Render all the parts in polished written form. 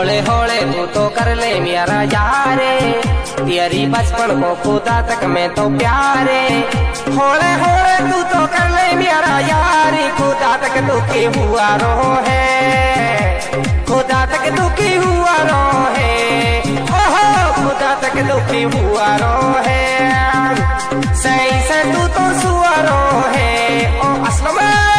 होले होले तू तो कर ले मेरा यारे, तेरी बचपन को खुदा तक मैं तो प्यारे। होले होले तू तो कर ले मेरा यारी, खुदा तक दुखी हुआ रो है, खुदा तक दुखी हुआ रो है, ओहो खुदा तक दुखी हुआ रो है। सही से तू तो सुआ रो है ओ असलम।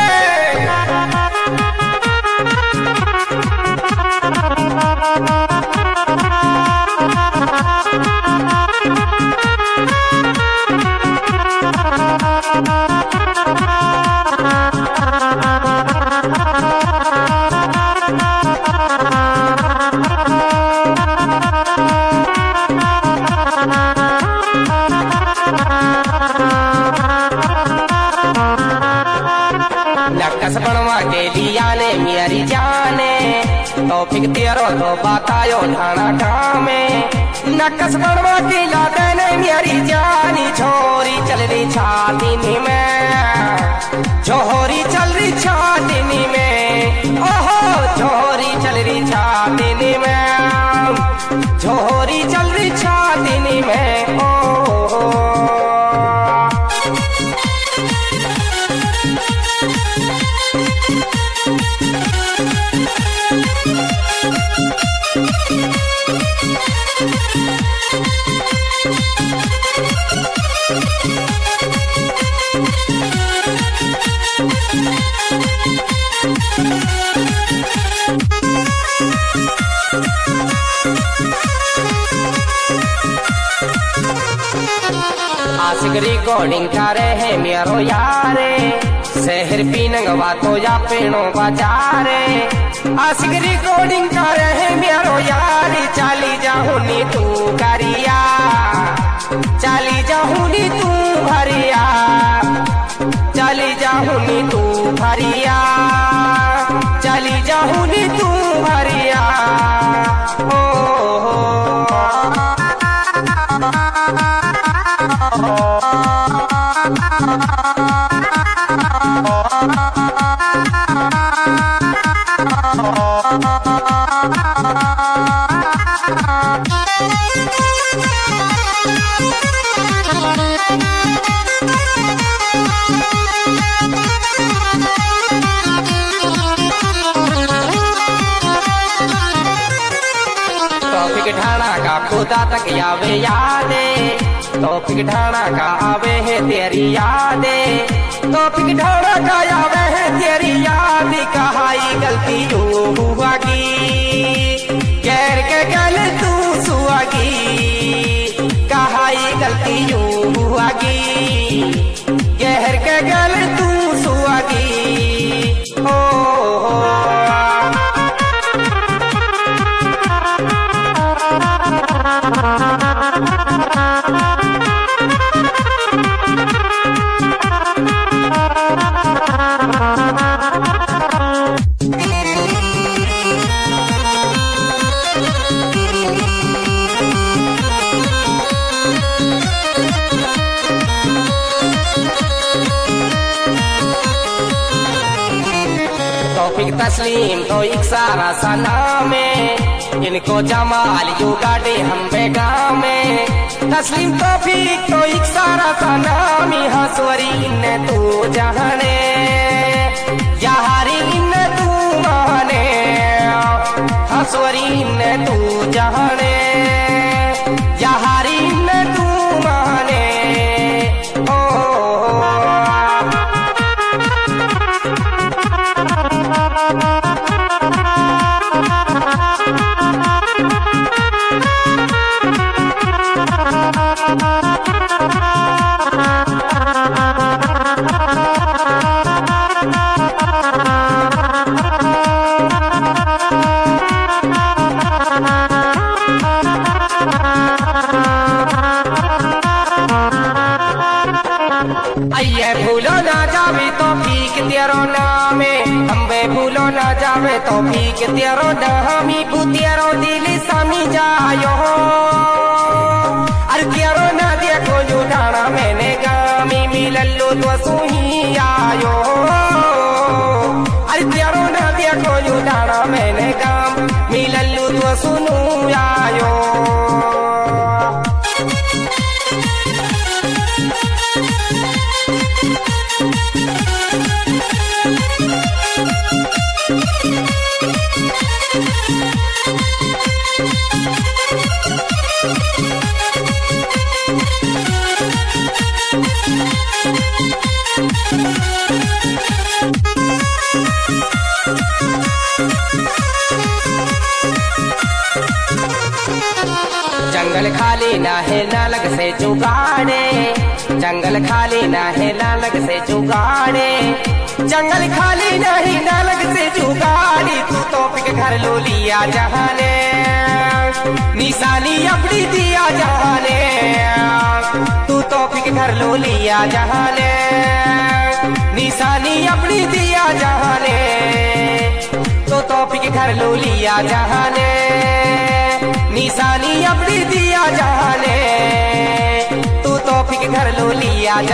नक्कस बनवा के लिया ने मेरी जाने, तो फिर तेरो तो बतायो ढाना ठामे। नक्कस बनवा के लाते ने मेरी जानी, छोरी चल रही छातीनी में, छोरी चल रही छातीनी में, ओहो छोरी चल रही छातीनी में, छोरी चल रही छातीनी में ओहो। आशिक रिकॉर्डिंग करे है मेरो यारे, शहर पीनंगवा तो या पेड़ों बाजारे। आशिक रिकॉर्डिंग करे है मेरो यारी, चाली जाहुनी तू करिया, चाली जाहुनी तू भरिया, चाली जाहुनी तू भरिया, चाली जाहुनी तू भरिया ओ ढाना का खुदा तक आवे यादे, तौफीक ढाना का आवे है तेरी यादे, तौफीक ढाना का आवे है तेरी याद। कहाई गलती तू हुआगी, गैर के गल तू सुआगी, कहाई गलती यू हुआगी, गैर के गल तू सुआगी ओ। तौफीक तस्लीम तो एक सारा सलाम में, इनको जमाल यू गाड़े हम बेगाम में। तस्लीम तौफीक तो एक सारा सलाम, हंसवरी इन तू जहाने, यारी इन तू माने, हंसवरी इन तू जहाने, यारी इन तू माने ओ। आइए भूलो ना जावे तौफीक तेरो नामे, अम्बे भूलो ना जावे तौफीक तेरो नामी, तेरो दिल समी जायो अरे तेरो ना देखो जो डाना मैंने गामी, मिलल्लो तो सुही आयो अरे तेरो ना देखो जो डाना मैंने गाम, मिलल्लो तो सुनू आयो। जंगल खाली ना है नालक से जुगाड़े, जंगल खाली ना है नालक से जुगाड़े, जंगल खाली नहीं नालक से जुगाड़ी। तू तोप के घर लो लिया जहाने, निशानी अपनी दिया जहाने। तू तोप के घर लो लिया जहाने, निशानी अपनी दिया जहाने। तो तोप के घर लो लिया जहाने, निशानी अपनी दिया जहाने। तू तोप के घर लो लिया।